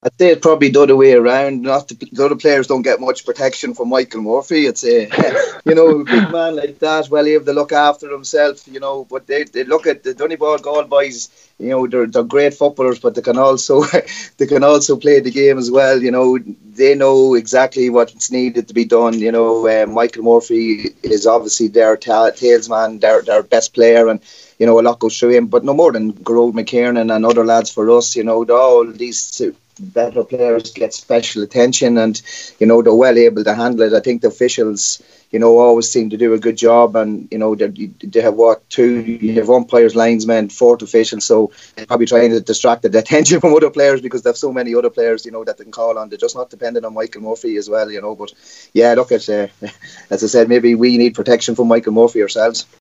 I'd say it's probably the other way around. Not the other players don't get much protection from Michael Murphy. It's a, a big man like that, well able to look after himself, But they look at the Donegal Gall boys. They're great footballers, but they can also they can also play the game as well. They know exactly what's needed to be done. Michael Murphy is obviously their talesman, their best player, and a lot goes through him. But no more than Gerard McKiernan and other lads for us. All these better players get special attention, and they're well able to handle it. I think the officials always seem to do a good job, and they have you have umpires, linesmen, fourth officials, so they're probably trying to distract the attention from other players because they have so many other players that they can call on. They're just not dependent on Michael Murphy as well. But yeah, look at as I said, maybe we need protection from Michael Murphy ourselves.